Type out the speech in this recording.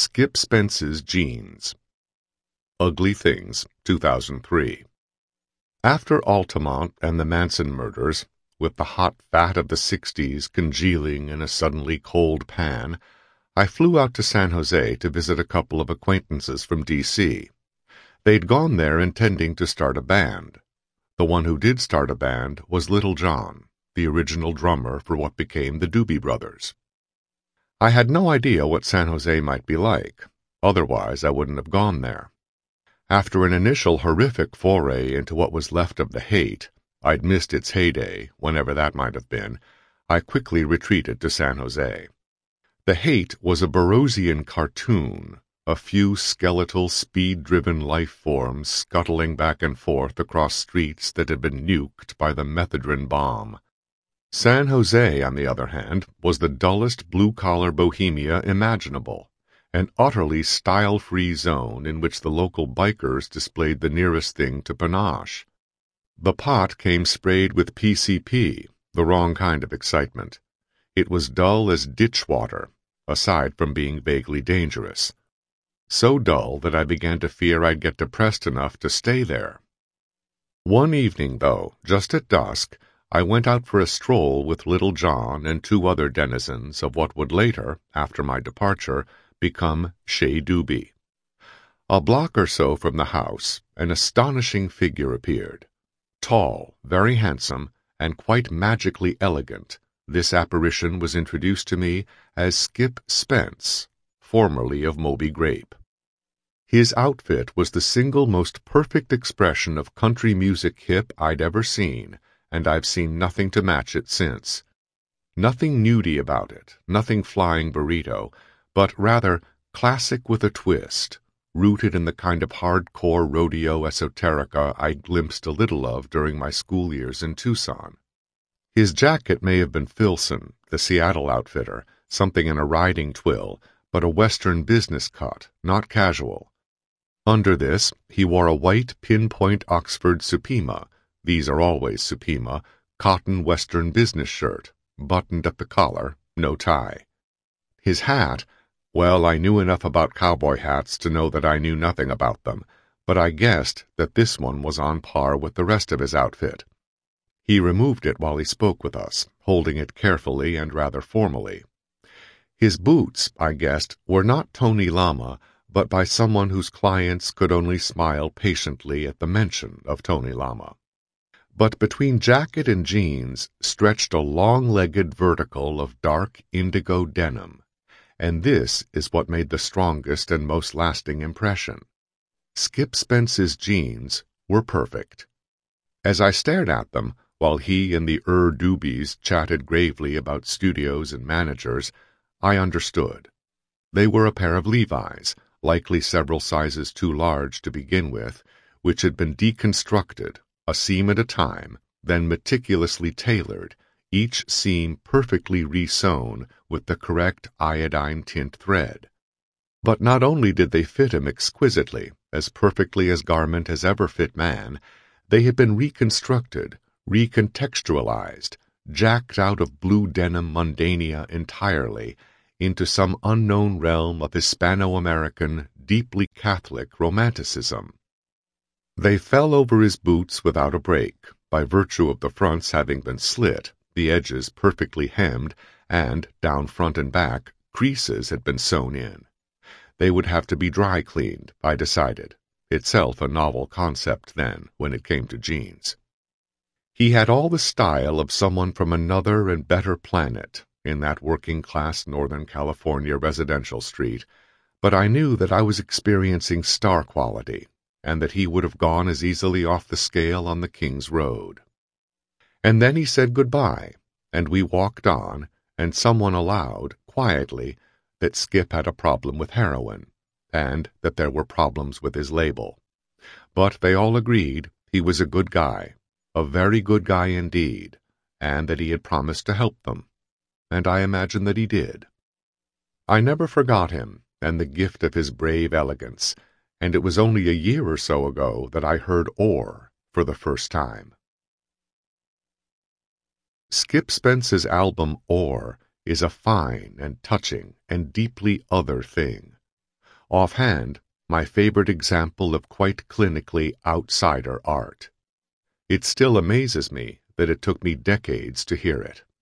Skip Spence's Jeans. Ugly Things, 2003. After Altamont and the Manson murders, with the hot fat of the 60s congealing in a suddenly cold pan, I flew out to San Jose to visit a couple of acquaintances from D.C. They'd gone there intending to start a band. The one who did start a band was Little John, the original drummer for what became the Doobie Brothers. I had no idea what San Jose might be like, otherwise I wouldn't have gone there. After an initial horrific foray into what was left of the hate, I'd missed its heyday, whenever that might have been, I quickly retreated to San Jose. The hate was a Burroughsian cartoon, a few skeletal, speed-driven life forms scuttling back and forth across streets that had been nuked by the methadone bomb. San Jose, on the other hand, was the dullest blue-collar bohemia imaginable, an utterly style-free zone in which the local bikers displayed the nearest thing to panache. The pot came sprayed with PCP, the wrong kind of excitement. It was dull as ditch water, aside from being vaguely dangerous. So dull that I began to fear I'd get depressed enough to stay there. One evening, though, just at dusk, I went out for a stroll with Little John and two other denizens of what would later, after my departure, become Chez Doobie. A block or so from the house, an astonishing figure appeared. Tall, very handsome, and quite magically elegant, this apparition was introduced to me as Skip Spence, formerly of Moby Grape. His outfit was the single most perfect expression of country music hip I'd ever seen, and I've seen nothing to match it since. Nothing nudie about it, nothing flying burrito, but rather classic with a twist, rooted in the kind of hardcore rodeo esoterica I'd glimpsed a little of during my school years in Tucson. His jacket may have been Filson, the Seattle outfitter, something in a riding twill, but a Western business cut, not casual. Under this, he wore a white pinpoint Oxford Supima, these are always Supima, cotton Western business shirt, buttoned at the collar, no tie. His hat, well, I knew enough about cowboy hats to know that I knew nothing about them, but I guessed that this one was on par with the rest of his outfit. He removed it while he spoke with us, holding it carefully and rather formally. His boots, I guessed, were not Tony Lama, but by someone whose clients could only smile patiently at the mention of Tony Lama. But between jacket and jeans stretched a long-legged vertical of dark indigo denim, and this is what made the strongest and most lasting impression. Skip Spence's jeans were perfect. As I stared at them, while he and the Doobies chatted gravely about studios and managers, I understood. They were a pair of Levi's, likely several sizes too large to begin with, which had been deconstructed, a seam at a time, then meticulously tailored, each seam perfectly re-sewn with the correct iodine tint thread. But not only did they fit him exquisitely, as perfectly as garment has ever fit man, they had been reconstructed, recontextualized, jacked out of blue denim mundania entirely, into some unknown realm of Hispano-American, deeply Catholic romanticism. They fell over his boots without a break, by virtue of the fronts having been slit, the edges perfectly hemmed, and, down front and back, creases had been sewn in. They would have to be dry-cleaned, I decided, itself a novel concept then, when it came to jeans. He had all the style of someone from another and better planet, in that working-class Northern California residential street, but I knew that I was experiencing star quality, and that he would have gone as easily off the scale on the King's Road. And then he said goodbye, and we walked on, and someone allowed, quietly, that Skip had a problem with heroin, and that there were problems with his label. But they all agreed he was a good guy, a very good guy indeed, and that he had promised to help them. And I imagine that he did. I never forgot him, and the gift of his brave elegance, and it was only a year or so ago that I heard Or for the first time. Skip Spence's album Or is a fine and touching and deeply other thing. Offhand, my favorite example of quite clinically outsider art. It still amazes me that it took me decades to hear it.